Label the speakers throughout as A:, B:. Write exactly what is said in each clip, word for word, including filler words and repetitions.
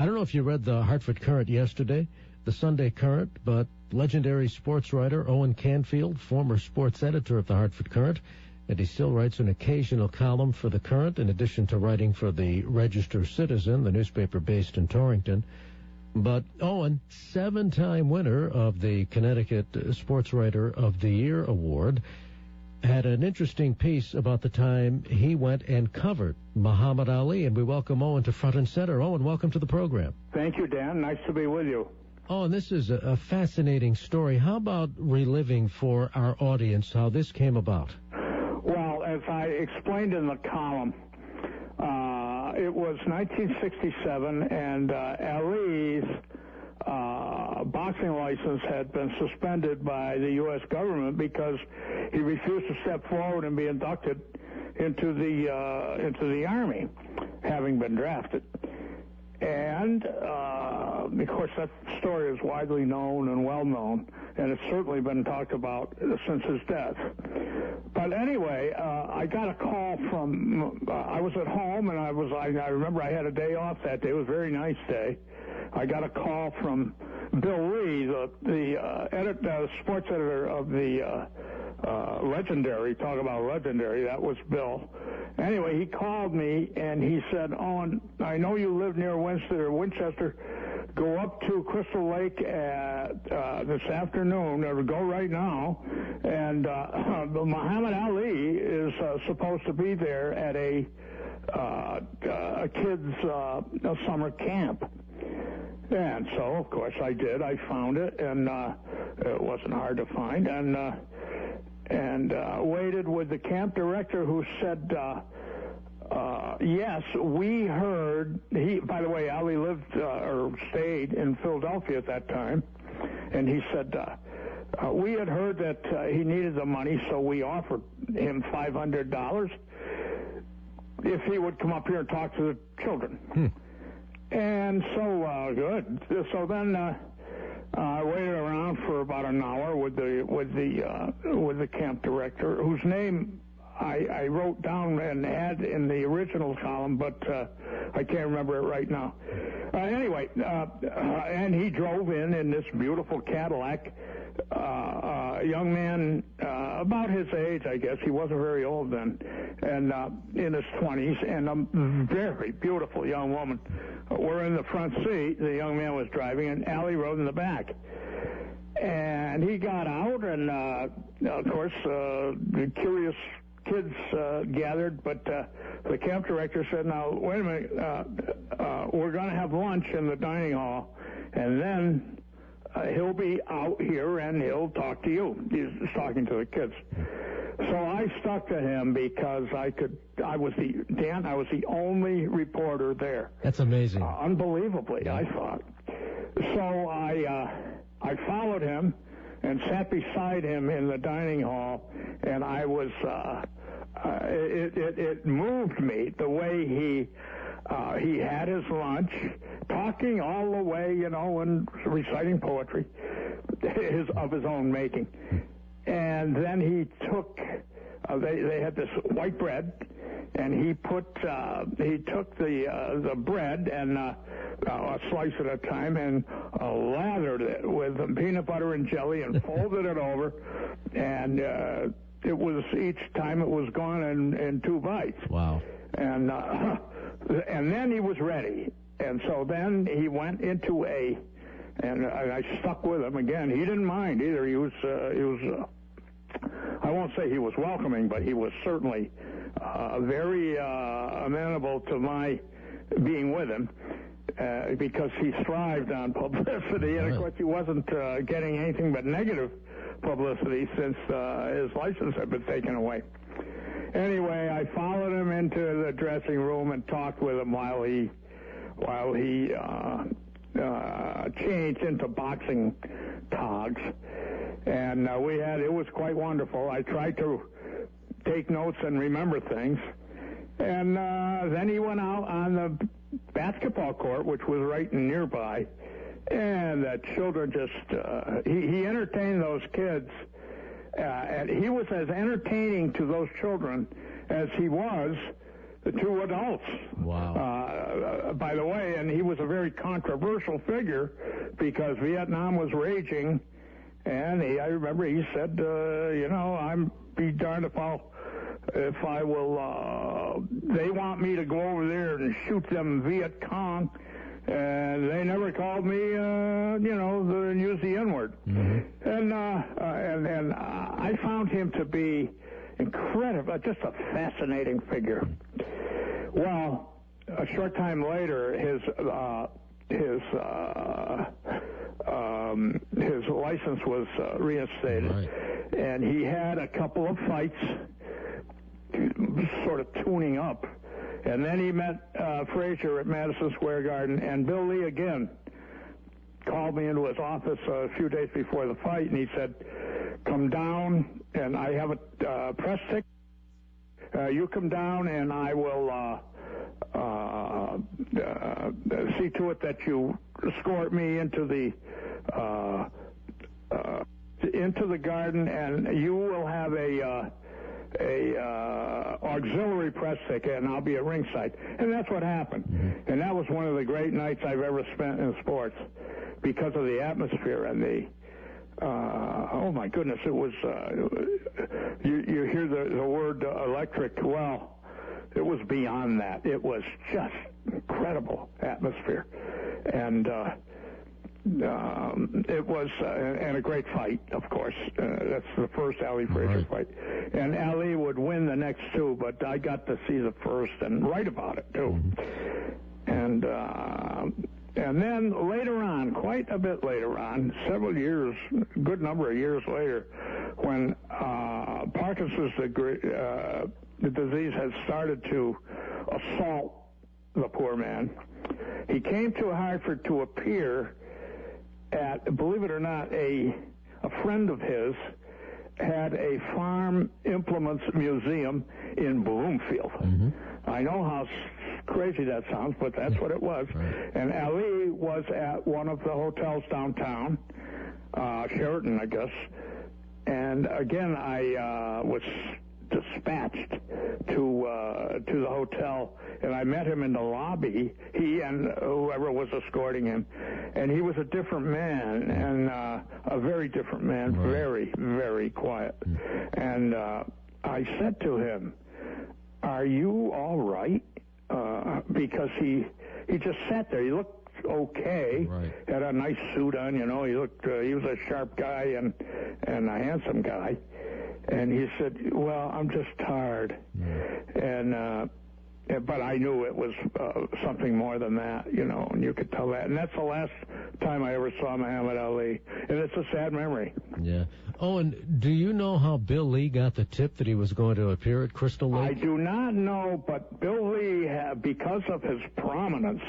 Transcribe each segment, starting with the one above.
A: I don't know if you read the Hartford Courant yesterday, the Sunday Courant, but legendary sports writer Owen Canfield, former sports editor of the Hartford Courant, and he still writes an occasional column for the Courant, in addition to writing for the Register Citizen, the newspaper based in Torrington. But Owen, seven-time winner of the Connecticut Sports Writer of the Year Award, had an interesting piece about the time he went and covered Muhammad Ali, and we welcome Owen to Front and Center. Owen, welcome to the program.
B: Thank you, Dan. Nice to be with you.
A: Oh, and this is a, a fascinating story. How about reliving for our audience how this came about?
B: Well, as I explained in the column, uh, it was nineteen sixty-seven, and uh, Ali's uh, boxing license had been suspended by the U S government because he refused to step forward and be inducted into the uh, into the Army, having been drafted. And, uh, of course, that story is widely known and well known, and it's certainly been talked about since his death. But anyway, uh, I got a call from, uh, I was at home, and I was, I, I remember I had a day off that day. It was a very nice day. I got a call from Bill Lee, the, the uh, edit, uh, sports editor of the uh, uh, Legendary. Talk about Legendary. That was Bill. Anyway, he called me, and he said, Owen, I know you live near Winchester, Winchester. Go up to Crystal Lake at, uh, this afternoon, or go right now, and uh, Muhammad Ali is uh, supposed to be there at a, uh, a kid's uh, a summer camp. And so, of course, I did. I found it, and uh, it wasn't hard to find, and uh, and uh, waited with the camp director, who said, uh, uh, yes, we heard, he, by the way, Ali lived uh, or stayed in Philadelphia at that time, and he said, uh, uh, we had heard that uh, he needed the money, so we offered him five hundred dollars if he would come up here and talk to the children.
A: Hmm.
B: And so, uh, good. So then, uh, I waited around for about an hour with the with the uh, with the camp director, whose name I, I wrote down and had in the original column, but uh, I can't remember it right now. Uh, anyway, uh, uh, and he drove in in this beautiful Cadillac. Uh, uh, young man, uh, about his age, I guess. He wasn't very old then, and uh, in his twenties, and a very beautiful young woman. We're in the front seat. The young man was driving, and Ali rode in the back. And he got out, and uh, of course, uh, the curious kids uh, gathered. But uh, the camp director said, "Now, wait a minute. Uh, uh, we're going to have lunch in the dining hall, and then uh, he'll be out here, and he'll talk to you." He's talking to the kids. So I stuck to him because I could. I was the Dan. I was the only reporter there.
A: That's amazing.
B: Uh, unbelievably, yeah. I thought. So I uh, I followed him and sat beside him in the dining hall, and I was. Uh, uh, it, it it moved me the way he uh, he had his lunch, talking all the way, you know, and reciting poetry, his of his own making. And then he took, uh, they, they had this white bread, and he put, uh, he took the uh, the bread and uh, uh, a slice at a time and uh, lathered it with peanut butter and jelly and folded it over, and uh, it was, each time it was gone in, in two bites.
A: Wow.
B: And, uh, and then he was ready. And so then he went into a, and I, I stuck with him again. He didn't mind either. He was, uh, he was. Uh, I won't say he was welcoming, but he was certainly uh, very uh, amenable to my being with him uh, because he thrived on publicity, and of course he wasn't uh, getting anything but negative publicity since uh, his license had been taken away. Anyway, I followed him into the dressing room and talked with him while he, while he. Uh, Uh, changed into boxing togs, and uh, we had, it was quite wonderful. I tried to take notes and remember things, and uh, then he went out on the basketball court, which was right nearby, and the children just, uh, he, he entertained those kids, uh, and he was as entertaining to those children as he was two adults.
A: Wow.
B: Uh, by the way, and he was a very controversial figure because Vietnam was raging, and he, I remember he said, uh, you know, I'm be darned if I'll, if I will, uh, they want me to go over there and shoot them Viet Cong, and they never called me, uh, you know, the, use the N-word. Mm-hmm. And, uh, uh, and, and I found him to be incredible, just a fascinating figure. Well, a short time later, his, uh, his, uh, um, his license was uh, reinstated.
A: Right.
B: And he had a couple of fights, sort of tuning up. And then he met uh, Frazier at Madison Square Garden, and Bill Lee again called me into his office a few days before the fight, and he said, come down, and I have a uh, press ticket. Uh, you come down, and I will uh, uh, uh, see to it that you escort me into the uh, uh, into the garden, and you will have a uh, a uh, auxiliary press ticket, and I'll be at ringside. And that's what happened. Mm-hmm. And that was one of the great nights I've ever spent in sports because of the atmosphere and the, uh, oh my goodness, it was, uh, you, you hear the, the word uh, electric. Well, it was beyond that. It was just incredible atmosphere. And, uh, Um, it was, uh, and a great fight, of course. Uh, that's the first Ali Frazier right. fight. And Ali would win the next two, but I got to see the first and write about it, too. Mm-hmm. And, uh, and then later on, quite a bit later on, several years, a good number of years later, when uh, Parkinson's uh, the disease had started to assault the poor man, he came to Hartford to appear at, believe it or not, a a friend of his had a farm implements museum in Bloomfield. Mm-hmm. I know how crazy that sounds, but that's what it was. Right. And Ali was at one of the hotels downtown, uh, Sheraton, I guess. And again, I uh, was dispatched to uh, to the hotel, and I met him in the lobby, he and whoever was escorting him, and he was a different man, and uh, a very different man, right. very, very quiet. Mm-hmm. And uh, I said to him, are you all right? Uh, because he he just sat there. He looked okay, right. had a nice suit on, you know, he looked, uh, he was a sharp guy and, and a handsome guy. And he said, well, I'm just tired. Mm. And, uh, but I knew it was uh, something more than that, you know, and you could tell that. And that's the last time I ever saw Muhammad Ali. And it's a sad memory.
A: Yeah. Oh, and do you know how Bill Lee got the tip that he was going to appear at Crystal Lake?
B: I do not know, but Bill Lee, uh, because of his prominence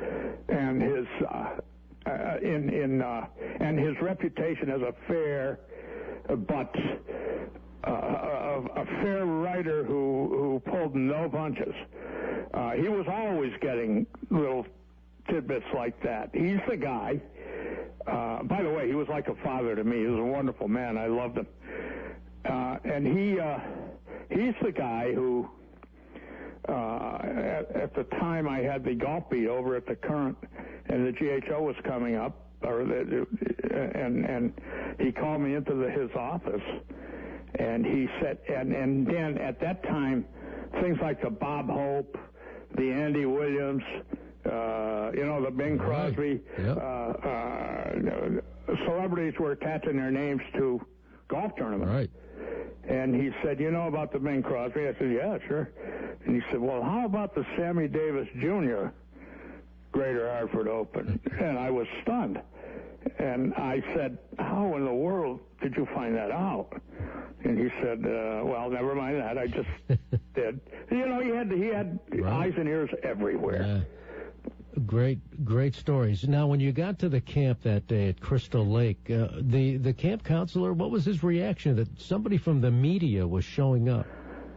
B: and his uh, uh, in in uh, and his reputation as a fair but uh, a, a fair writer who who pulled no punches. Uh, he was always getting little tidbits like that. He's the guy. Uh, by the way, he was like a father to me. He was a wonderful man. I loved him. Uh, and he uh, he's the guy who, uh, at, at the time I had the golf beat over at the Current, and the G H O was coming up, or the, and and he called me into the, his office, and he said, and and then at that time, things like the Bob Hope, the Andy Williams, uh, you know, the Bing Crosby,
A: right. Yep.
B: uh, uh, celebrities were attaching their names to golf tournaments.
A: Right.
B: And he said, you know about the Bing Crosby? I said, yeah, sure. And he said, well, how about the Sammy Davis Junior Greater Hartford Open? And I was stunned. And I said, how in the world did you find that out? And he said, uh, well, never mind that. I just did. You know, he had he had right. eyes and ears everywhere.
A: Yeah. Great, great stories. Now, when you got to the camp that day at Crystal Lake, uh, the, the camp counselor, what was his reaction that somebody from the media was showing up?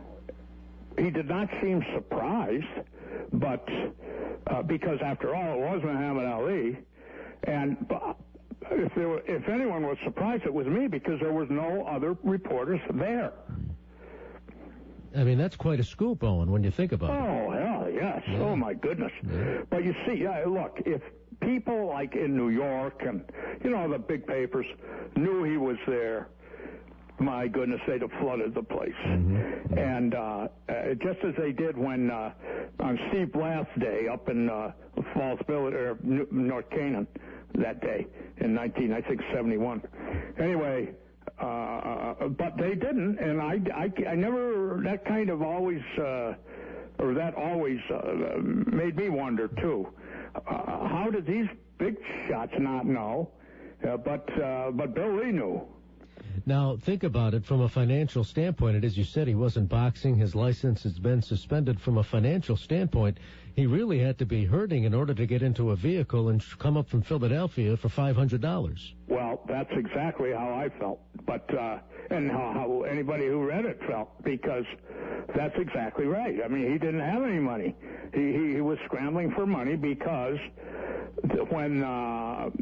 B: He did not seem surprised, but uh, because after all, it was Muhammad Ali, and uh, if there were, if anyone was surprised, it was me because there was no other reporters there.
A: I mean, that's quite a scoop, Owen, when you think about it.
B: Oh, hell, yes. Yeah. Oh, my goodness. Yeah. But you see, uh, look, if people like in New York and, you know, the big papers knew he was there, my goodness, they'd have flooded the place. Mm-hmm. And uh, uh, just as they did when, uh, on Steve Blath's day up in uh, Falls Village, or North Canaan that day in nineteen, I think, seventy-one. Anyway, uh, but they didn't, and I, I, I never, that kind of always, uh, or that always uh, made me wonder, too. Uh, how did these big shots not know? Uh, but, uh, but Bill Lee knew.
A: Now, think about it from a financial standpoint. And as you said, he wasn't boxing. His license has been suspended. From a financial standpoint, he really had to be hurting in order to get into a vehicle and come up from Philadelphia for five hundred dollars.
B: Well, that's exactly how I felt. But, uh, and how, how anybody who read it felt, because that's exactly right. I mean, he didn't have any money. He, he, he was scrambling for money because when, uh,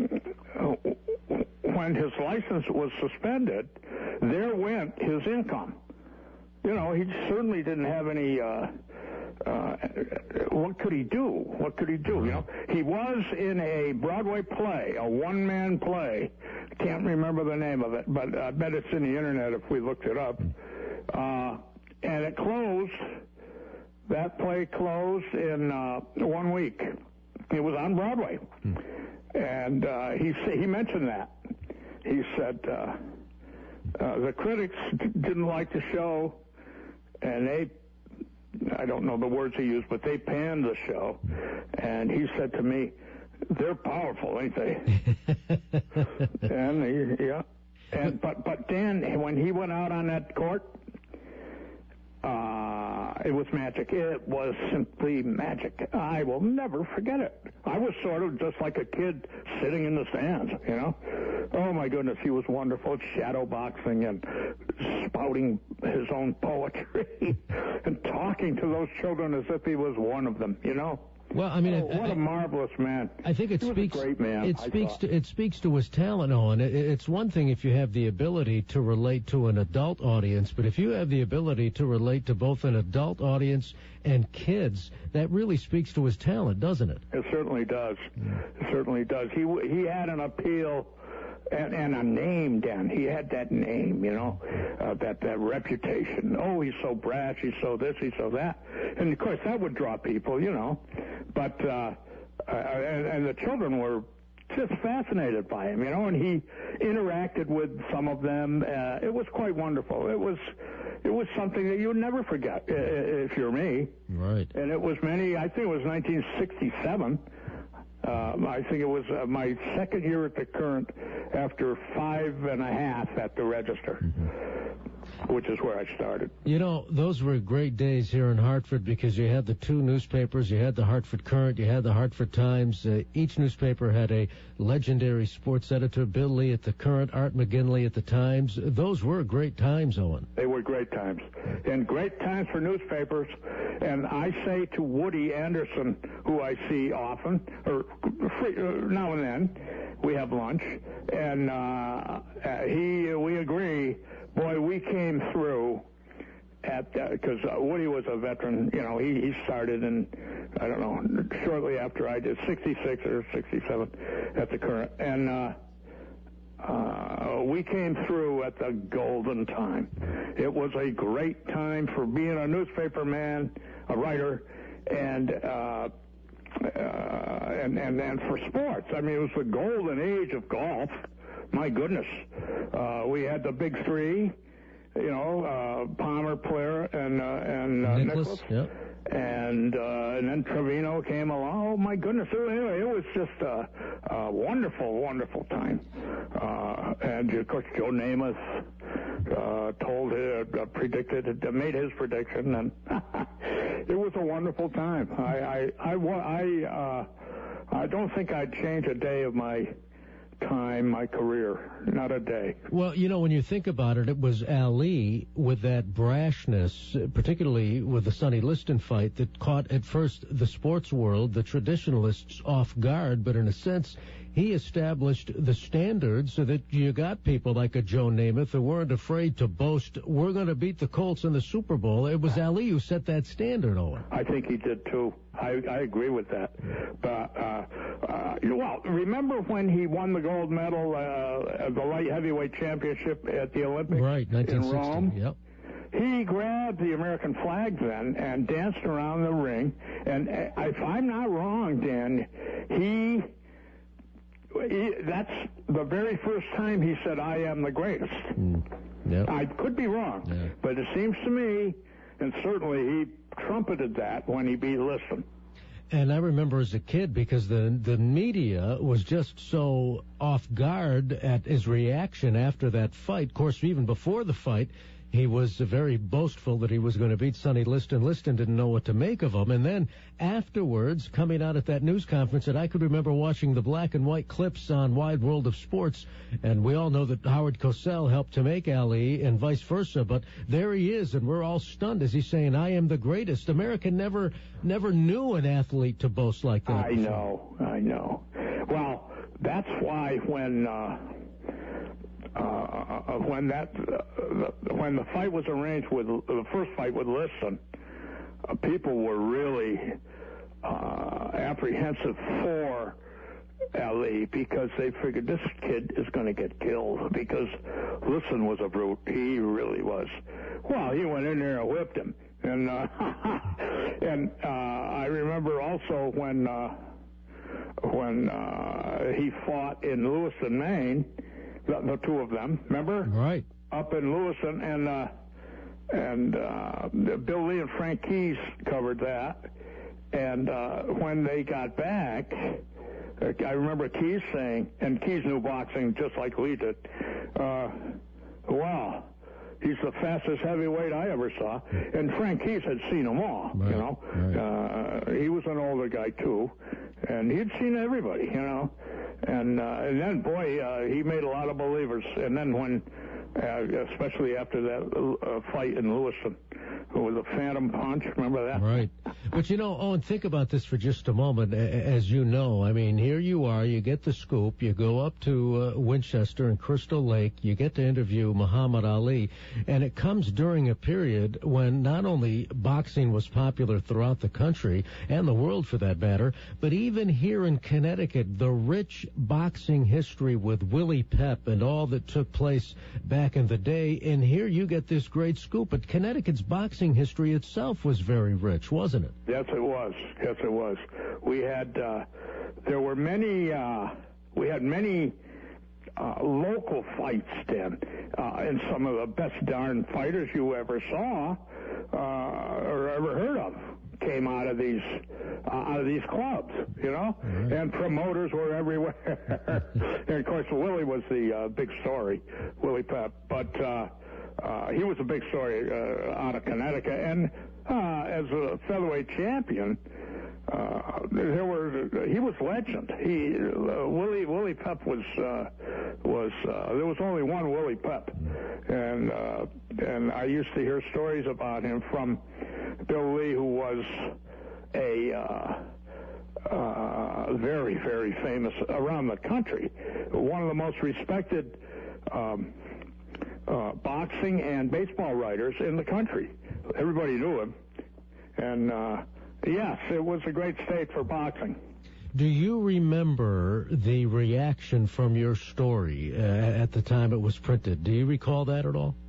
B: when his license was suspended, there went his income. You know, he certainly didn't have any, uh, uh, what could he do? What could he do? You know, he was in a Broadway play, a one-man play. Can't remember the name of it, but I bet it's in the internet if we looked it up. Uh, and it closed, that play closed in uh, one week. It was on Broadway. Hmm. And uh, he he mentioned that. He said uh, uh, the critics d- didn't like the show, and they, I don't know the words he used, but they panned the show. And he said to me, they're powerful, ain't they? and he, yeah. And but but Dan, when he went out on that court, uh, it was magic. It was simply magic. I will never forget it. I was sort of just like a kid sitting in the stands, you know. Oh, my goodness, he was wonderful at shadow boxing and spouting his own poetry and talking to those children as if he was one of them, you know.
A: Well, I mean,
B: oh,
A: I,
B: what
A: I,
B: a marvelous man!
A: I think it
B: he
A: speaks.
B: Was a great man.
A: It
B: I
A: speaks
B: thought.
A: to it speaks to his talent, Owen. It, it's one thing if you have the ability to relate to an adult audience, but if you have the ability to relate to both an adult audience and kids, that really speaks to his talent, doesn't it?
B: It certainly does. Yeah. It certainly does. He he had an appeal. And, and a name, Dan. He had that name, you know, uh, that that reputation. Oh, he's so brash, he's so this, he's so that. And, of course, that would draw people, you know. But, uh, uh, and, and the children were just fascinated by him, you know, and he interacted with some of them. Uh, it was quite wonderful. It was it was something that you would never forget if you're me.
A: Right.
B: And it was many, I think it was nineteen sixty-seven. Um, I think it was uh, my second year at the Current after five and a half at the Register, mm-hmm. which is where I started.
A: You know, those were great days here in Hartford because you had the two newspapers. You had the Hartford Current. You had the Hartford Times. Uh, each newspaper had a legendary sports editor, Bill Lee at the Current, Art McGinley at the Times. Those were great times, Owen.
B: They were great times. And great times for newspapers. And I say to Woody Anderson, who I see often, or free, uh, now and then, we have lunch, and uh, he, we agree, boy, we came through at that, because uh, Woody was a veteran, you know, he, he started in, I don't know, shortly after I did, sixty-six or sixty-seven at the Current, and uh, uh, we came through at the golden time. It was a great time for being a newspaper man, a writer, and uh, uh, and, and and for sports. I mean, it was the golden age of golf. My goodness, uh, we had the big three. You know, uh, Palmer, Player, and uh, and uh,
A: Nicholas,
B: Nicholas.
A: Yep.
B: And uh, and then Trevino came along. Oh my goodness! Anyway, it was just a, a wonderful, wonderful time. Uh, and of course, Joe Namath uh, told, uh, predicted, uh, made his prediction, and it was a wonderful time. I I I I, uh, I don't think I'd change a day of my time my career, not a day.
A: Well, you know, when you think about it, it was Ali with that brashness, particularly with the Sonny Liston fight, that caught at first the sports world, the traditionalists, off guard. But in a sense, he established the standard so that you got people like a Joe Namath who weren't afraid to boast, we're going to beat the Colts in the Super Bowl. It was Ali who set that standard, Owen.
B: I think he did, too. I, I agree with that. But, uh, uh, well, remember when he won the gold medal, uh, the light heavyweight championship at the Olympics
A: right,
B: in Rome?
A: Yep.
B: He grabbed the American flag then and danced around the ring. And if I'm not wrong, Dan, he... He, that's the very first time he said, I am the greatest.
A: Mm. Yep.
B: I could be wrong,
A: yeah.
B: but it seems to me, and certainly he trumpeted that when he beat Liston.
A: And I remember as a kid, because the the media was just so off guard at his reaction after that fight. Of course, even before the fight, he was very boastful that he was going to beat Sonny Liston. Liston didn't know what to make of him. And then afterwards, coming out at that news conference, that I could remember watching the black and white clips on Wide World of Sports, and we all know that Howard Cosell helped to make Ali and vice versa. But there he is, and we're all stunned as he's saying, I am the greatest. America never never knew an athlete to boast like that.
B: I know, I know. Well, that's why when... Uh Uh, when that uh, when the fight was arranged with the first fight with Liston, uh, people were really uh, apprehensive for Ali because they figured this kid is going to get killed because Liston was a brute. He really was. Well, he went in there and whipped him, and uh, and uh, I remember also when uh, when uh, he fought in Lewiston, Maine. The, the two of them, remember?
A: Right.
B: Up in Lewiston, and uh, and uh, Bill Lee and Frank Keys covered that. And uh, when they got back, uh, I remember Keys saying, and Keys knew boxing just like Lee did, uh, wow, he's the fastest heavyweight I ever saw. And Frank Keys had seen them all,
A: right.
B: you know.
A: Right.
B: Uh, he was an older guy, too. And he'd seen everybody, you know. And, uh, and then, boy, uh, he made a lot of believers. And then when, uh, especially after that uh, fight in Lewiston, it was a phantom punch. Remember that?
A: Right. But, you know, Owen, think about this for just a moment. As you know, I mean, here you are, you get the scoop, you go up to uh, Winchester and Crystal Lake, you get to interview Muhammad Ali, and it comes during a period when not only boxing was popular throughout the country, and the world for that matter, but even here in Connecticut, the rich boxing history with Willie Pep and all that took place back in the day, and here you get this great scoop. But Connecticut's boxing history itself was very rich, wasn't it?
B: Yes, it was. Yes, it was. We had, uh, there were many, uh, we had many uh, local fights then, uh, and some of the best darn fighters you ever saw uh, or ever heard of came out of these uh, out of these clubs, you know,
A: right.
B: And promoters were everywhere. And of course, Willie was the uh, big story, Willie Pep, but uh, uh, he was a big story uh, out of Connecticut, and uh, as a featherweight champion, uh, there were he was legend. He uh, Willie Willie Pep was uh, was uh, there was only one Willie Pep, and uh, and I used to hear stories about him from Bill Lee, who was a uh, uh, very very famous around the country, one of the most respected um, uh, boxing and baseball writers in the country. Everybody knew him, and uh, yes, it was a great state for boxing.
A: Do you remember the reaction from your story uh, at the time it was printed? Do you recall that at all?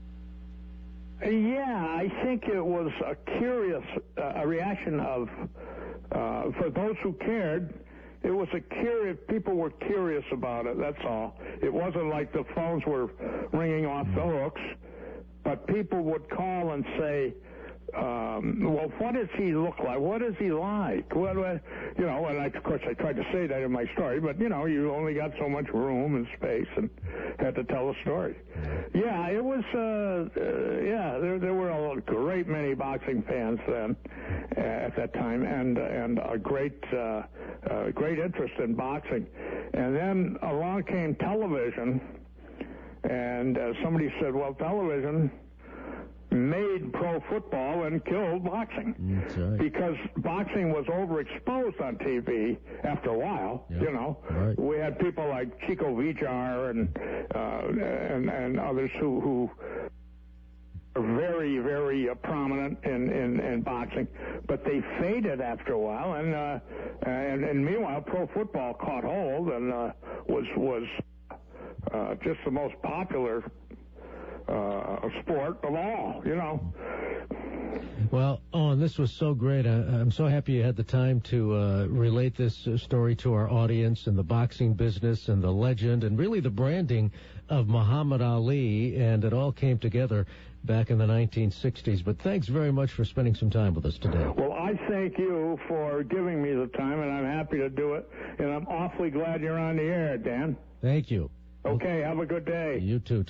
B: Yeah, I think it was a curious uh, a reaction of, uh, for those who cared, it was a curious, people were curious about it, that's all. It wasn't like the phones were ringing off the hooks, but people would call and say, um, well, what does he look like? What is he like? What, what you know, and I, of course I tried to say that in my story, but, you know, you only got so much room and space and had to tell a story. Yeah, it was, uh, uh, yeah, there, there were a great many boxing fans then uh, at that time, and and a great, uh, uh, great interest in boxing. And then along came television, and uh, somebody said, well, television made pro football and killed boxing.
A: Right.
B: Because boxing was overexposed on T V after a while,
A: yep.
B: you know.
A: Right.
B: We had people like Chico Vijar and uh, and, and others who, who are very, very uh, prominent in, in, in boxing, but they faded after a while, and uh, and, and meanwhile pro football caught hold and uh, was, was uh, just the most popular Uh, sport of all, you know.
A: Well, Owen, this was so great. I, I'm so happy you had the time to uh, relate this uh, story to our audience and the boxing business and the legend and really the branding of Muhammad Ali, and it all came together back in the nineteen sixties. But thanks very much for spending some time with us today.
B: Well, I thank you for giving me the time, and I'm happy to do it, and I'm awfully glad you're on the air, Dan.
A: Thank you.
B: Okay, have a good day.
A: You too.